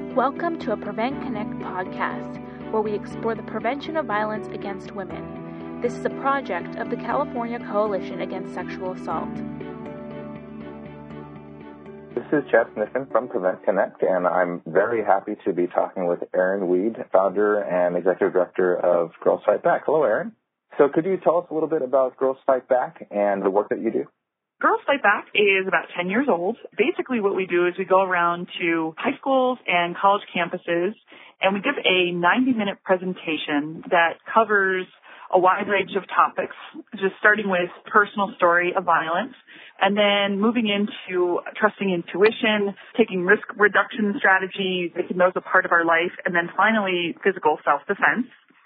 Welcome to a Prevent Connect podcast, where we explore the prevention of violence against women. This is a project of the California Coalition Against Sexual Assault. This is Chad Sniffen from Prevent Connect, and I'm very happy to be talking with Erin Weed, founder and executive director of Girls Fight Back. Hello, Erin. So could you tell us a little bit about Girls Fight Back and the work that you do? Girls Fight Back is about 10 years old. Basically what we do is we go around to high schools and college campuses, and we give a 90-minute presentation that covers a wide range of topics, just starting with personal story of violence, and then moving into trusting intuition, taking risk reduction strategies, making those a part of our life, and then finally physical self-defense.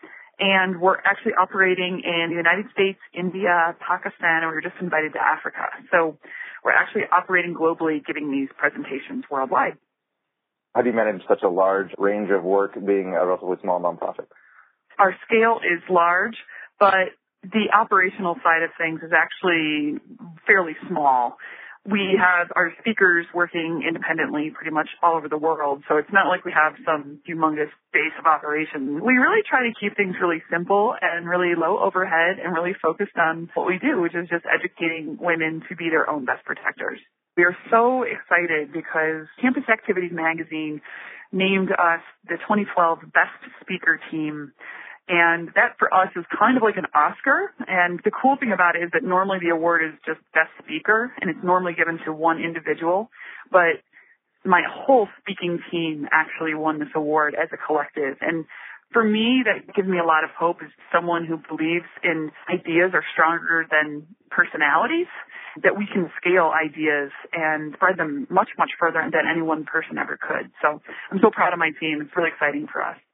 And we're actually operating in the United States, India, Pakistan, and we were just invited to Africa. So we're actually operating globally, giving these presentations worldwide. How do you manage such a large range of work being a relatively small nonprofit? Our scale is large, but the operational side of things is actually fairly small. We have our speakers working independently pretty much all over the world, so it's not like we have some humongous base of operations. We really try to keep things really simple and really low overhead and really focused on what we do, which is just educating women to be their own best protectors. We are so excited because Campus Activities Magazine named us the 2012 Best Speaker Team. And that for us is kind of like an Oscar. And the cool thing about it is that normally the award is just best speaker, and it's normally given to one individual. But my whole speaking team actually won this award as a collective. And for me, that gives me a lot of hope as someone who believes in ideas are stronger than personalities, that we can scale ideas and spread them much, much further than any one person ever could. So I'm so proud of my team. It's really exciting for us.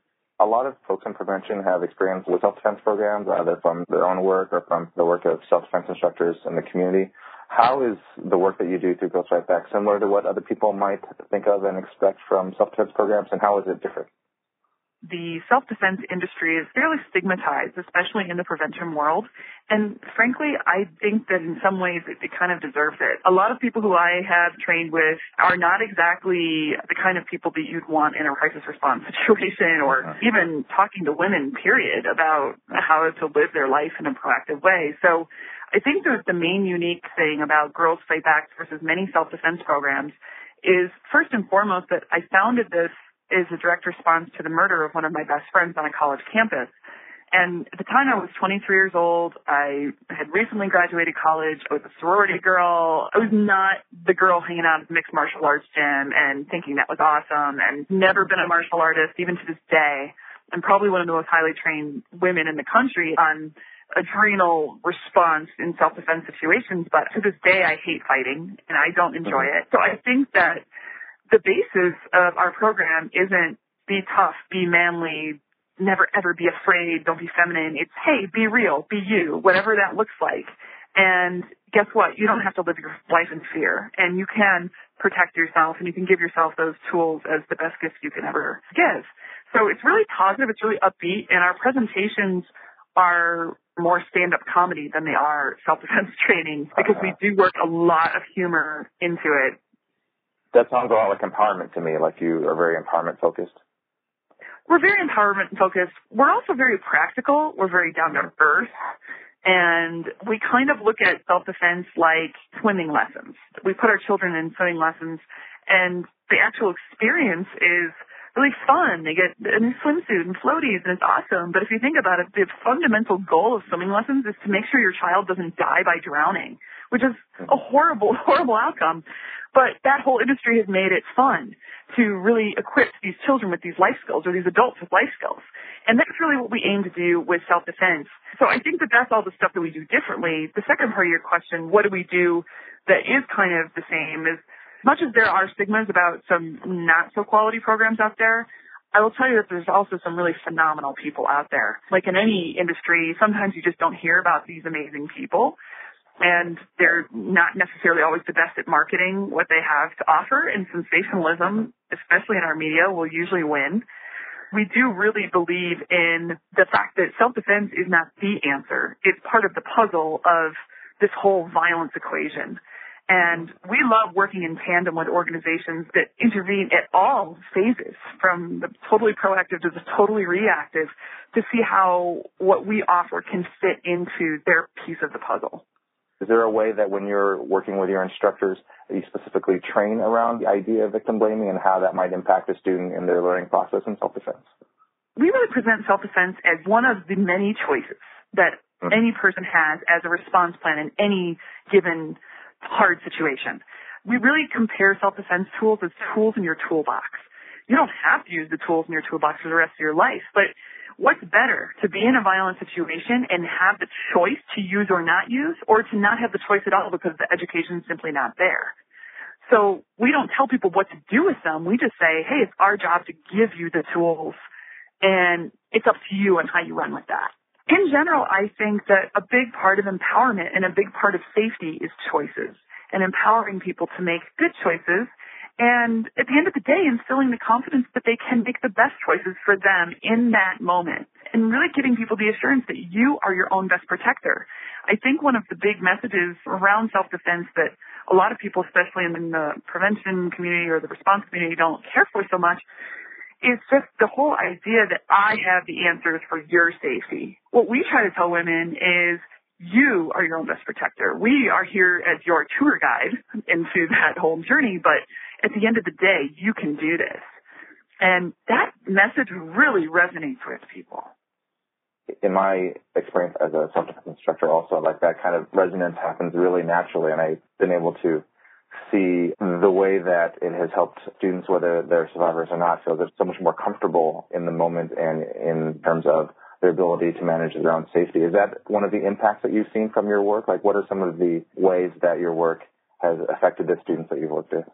A lot of folks in prevention have experience with self-defense programs, either from their own work or from the work of self-defense instructors in the community. How is the work that you do through Girls Fight Back similar to what other people might think of and expect from self-defense programs, and how is it different? The self-defense industry is fairly stigmatized, especially in the prevention world. And frankly, I think that in some ways it kind of deserves it. A lot of people who I have trained with are not exactly the kind of people that you'd want in a crisis response situation or even talking to women, period, about how to live their life in a proactive way. So I think that the main unique thing about Girls Fight Back versus many self-defense programs is, first and foremost, that I founded this is a direct response to the murder of one of my best friends on a college campus. And at the time I was 23 years old. I had recently graduated college. I was a sorority girl. I was not the girl hanging out at the mixed martial arts gym and thinking that was awesome, and never been a martial artist even to this day. I'm probably one of the most highly trained women in the country on adrenal response in self-defense situations, but to this day I hate fighting and I don't enjoy it. So I think that the basis of our program isn't be tough, be manly, never ever be afraid, don't be feminine. It's, hey, be real, be you, whatever that looks like. And guess what? You don't have to live your life in fear, and you can protect yourself, and you can give yourself those tools as the best gift you can ever give. So it's really positive, it's really upbeat, and our presentations are more stand-up comedy than they are self-defense training because we do work a lot of humor into it. That sounds a lot like empowerment to me, like you are very empowerment-focused. We're very empowerment-focused. We're also very practical. We're very down-to-earth. And we kind of look at self-defense like swimming lessons. We put our children in swimming lessons, and the actual experience is really fun. They get a new swimsuit and floaties, and it's awesome. But if you think about it, the fundamental goal of swimming lessons is to make sure your child doesn't die by drowning, which is a horrible, horrible outcome. But that whole industry has made it fun to really equip these children with these life skills, or these adults with life skills. And that's really what we aim to do with self-defense. So I think that that's all the stuff that we do differently. The second part of your question, what do we do that is kind of the same, is as much as there are stigmas about some not-so-quality programs out there, I will tell you that there's also some really phenomenal people out there. Like in any industry, sometimes you just don't hear about these amazing people. And they're not necessarily always the best at marketing what they have to offer, and sensationalism, especially in our media, will usually win. We do really believe in the fact that self-defense is not the answer. It's part of the puzzle of this whole violence equation. And we love working in tandem with organizations that intervene at all phases, from the totally proactive to the totally reactive, to see how what we offer can fit into their piece of the puzzle. Is there a way that when you're working with your instructors that you specifically train around the idea of victim blaming and how that might impact a student in their learning process in self-defense? We really present self-defense as one of the many choices that any person has as a response plan in any given hard situation. We really compare self-defense tools as tools in your toolbox. You don't have to use the tools in your toolbox for the rest of your life, but what's better, to be in a violent situation and have the choice to use or not use, or to not have the choice at all because the education is simply not there? So we don't tell people what to do with them. We just say, hey, it's our job to give you the tools, and it's up to you on how you run with that. In general, I think that a big part of empowerment and a big part of safety is choices, and empowering people to make good choices, and at the end of the day, instilling the confidence that they can make the best choices for them in that moment, and really giving people the assurance that you are your own best protector. I think one of the big messages around self-defense that a lot of people, especially in the prevention community or the response community, don't care for so much is just the whole idea that I have the answers for your safety. What we try to tell women is you are your own best protector. We are here as your tour guide into that whole journey, but at the end of the day, you can do this. And that message really resonates with people. In my experience as a self-defense instructor also, like that kind of resonance happens really naturally, and I've been able to see the way that it has helped students, whether they're survivors or not, feel they're so much more comfortable in the moment and in terms of their ability to manage their own safety. Is that one of the impacts that you've seen from your work? Like, what are some of the ways that your work has affected the students that you've worked with?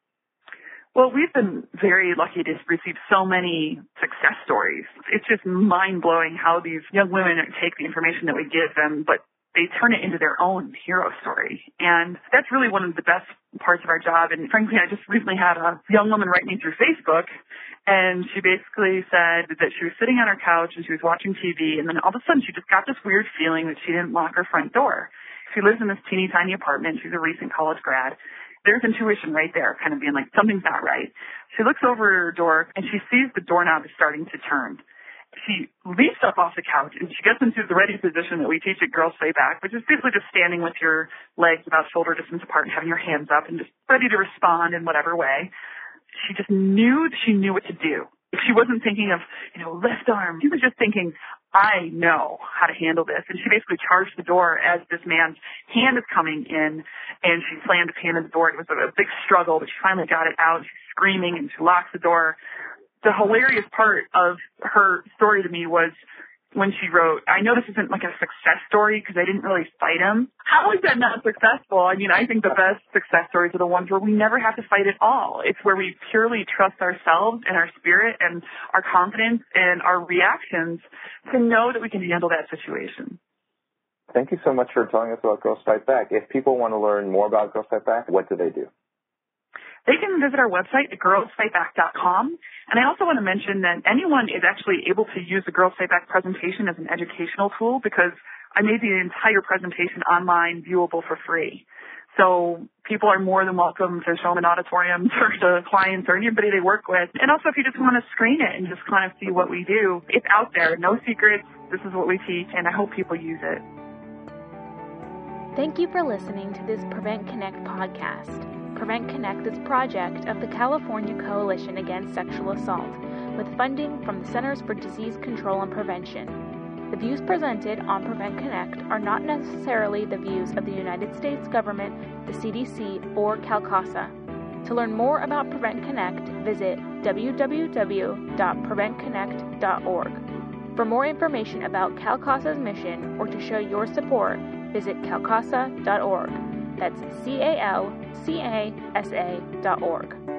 Well, we've been very lucky to receive so many success stories. It's just mind-blowing how these young women take the information that we give them, but they turn it into their own hero story. And that's really one of the best parts of our job. And frankly, I just recently had a young woman write me through Facebook, and she basically said that she was sitting on her couch and she was watching TV, and then all of a sudden she just got this weird feeling that she didn't lock her front door. She lives in this teeny tiny apartment. She's a recent college grad. There's intuition right there, kind of being like, something's not right. She looks over her door and she sees the doorknob is starting to turn. She leaps up off the couch and she gets into the ready position that we teach at Girls Fight Back, which is basically just standing with your legs about shoulder distance apart and having your hands up and just ready to respond in whatever way. She just knew what to do. She wasn't thinking of, left arm. She was just thinking, I know how to handle this. And she basically charged the door as this man's hand is coming in, and she slammed his hand in the door. It was a big struggle, but she finally got it out. She's screaming, and she locks the door. The hilarious part of her story to me was when she wrote, I know this isn't like a success story because I didn't really fight him. How is that not successful? I mean, I think the best success stories are the ones where we never have to fight at all. It's where we purely trust ourselves and our spirit and our confidence and our reactions to know that we can handle that situation. Thank you so much for telling us about Girls Fight Back. If people want to learn more about Girls Fight Back, what do they do? They can visit our website at girlsfightback.com. And I also want to mention that anyone is actually able to use the Girls Fight Back presentation as an educational tool because I made the entire presentation online, viewable for free. So people are more than welcome to show them in auditoriums or to clients or anybody they work with. And also if you just want to screen it and just kind of see what we do, it's out there. No secrets. This is what we teach, and I hope people use it. Thank you for listening to this Prevent Connect podcast. Prevent Connect is a project of the California Coalition Against Sexual Assault, with funding from the Centers for Disease Control and Prevention. The views presented on Prevent Connect are not necessarily the views of the United States government, the CDC, or CalCASA. To learn more about Prevent Connect, visit www.preventconnect.org. For more information about CalCASA's mission or to show your support, visit calcasa.org. That's calcasa.org.